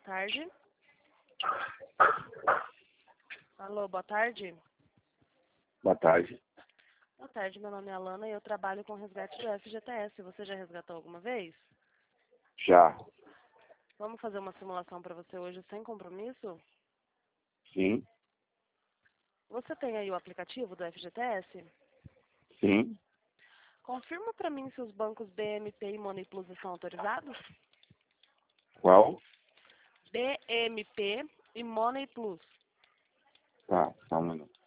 tarde. Alô, boa tarde. Boa tarde. Boa tarde, meu nome é Alana e eu trabalho com resgate do FGTS. Você já resgatou alguma vez? Já. Vamos fazer uma simulação para você hoje sem compromisso? Sim. Você tem aí o aplicativo do FGTS? Sim. Confirma para mim se os bancos BMP e Money Plus estão autorizados? Qual? BMP e Money Plus. Tá, só um minuto.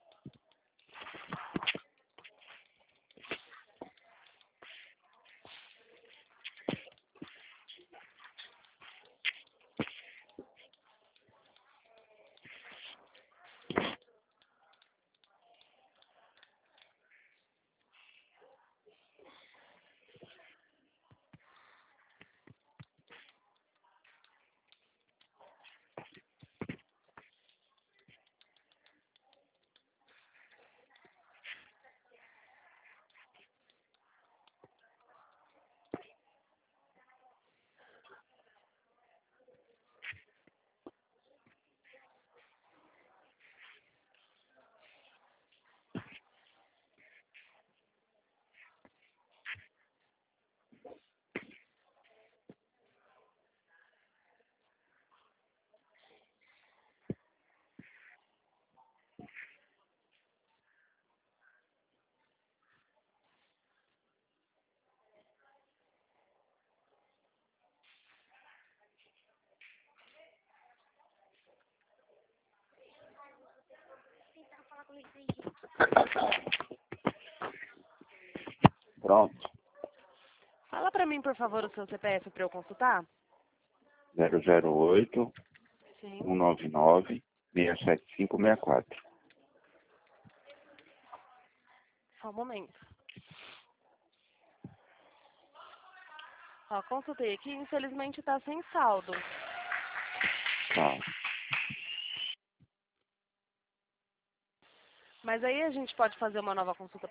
Pronto. Fala para mim, por favor, o seu CPF para eu consultar? 008 Sim. 199 67564. Só um momento. Ó, consultei aqui, infelizmente está sem saldo. Tá. Mas aí a gente pode fazer uma nova consulta